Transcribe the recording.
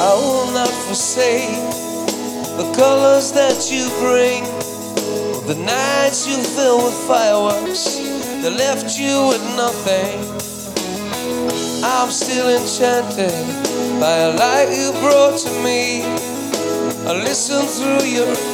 I will not forsake the colors that you bring, the nights you fill with fireworks that left you with nothing. I'm still enchanted by a light you brought to me. I listen through your